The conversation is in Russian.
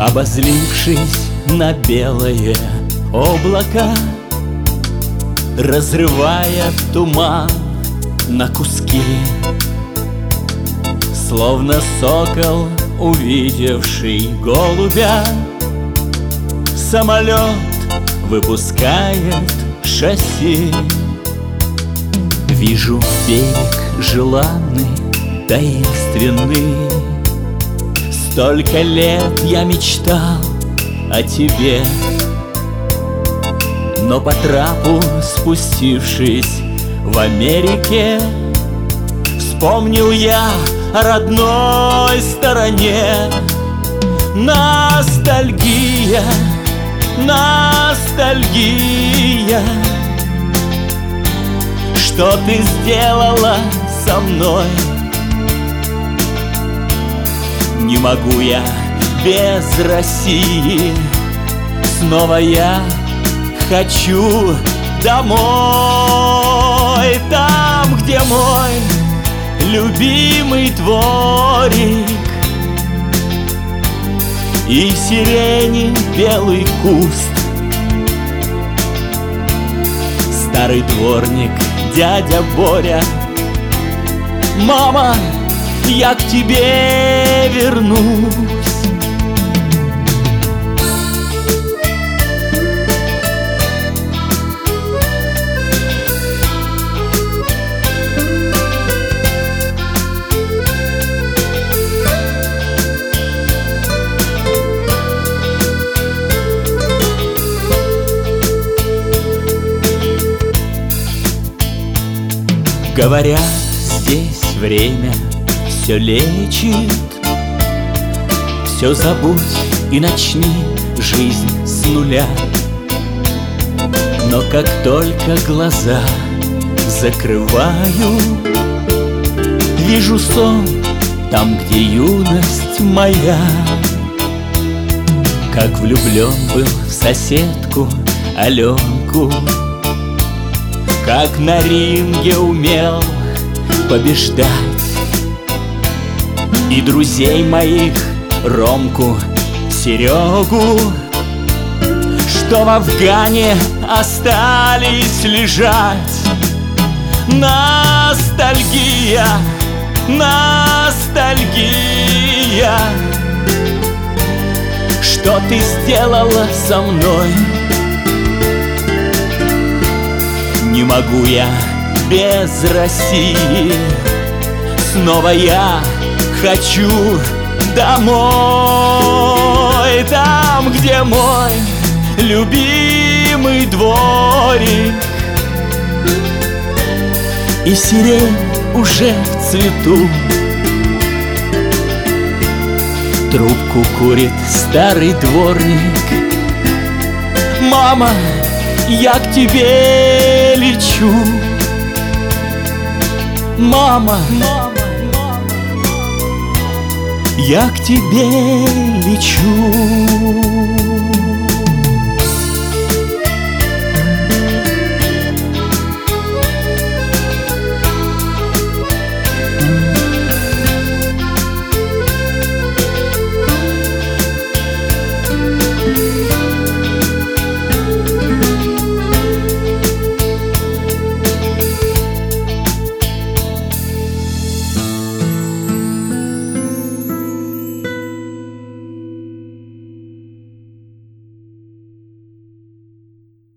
Обозлившись на белое облако, разрывая туман на куски, словно сокол, увидевший голубя, самолет выпускает шасси. Вижу берег желанный, таинственный. Столько лет я мечтал о тебе, но по трапу, спустившись в Америке, вспомнил я о родной стороне. Ностальгия, ностальгия, что ты сделала со мной? Не могу я без России, снова я хочу домой. Там, где мой любимый дворик и сирени белый куст. Старый дворник, дядя Боря: мама, я к тебе вернусь. Говорят, здесь время все лечит. Все забудь и начни жизнь с нуля. Но как только глаза закрываю, вижу сон там, где юность моя. Как влюблен был в соседку Аленку, как на ринге умел побеждать, и друзей моих Ромку, Серегу, что в Афгане остались лежать. Ностальгия, ностальгия, что ты сделала со мной? Не могу я без России, снова я хочу домой. Там, где мой любимый дворик и сирень уже в цвету. Трубку курит старый дворник: мама, я к тебе лечу. Мама, я к тебе лечу.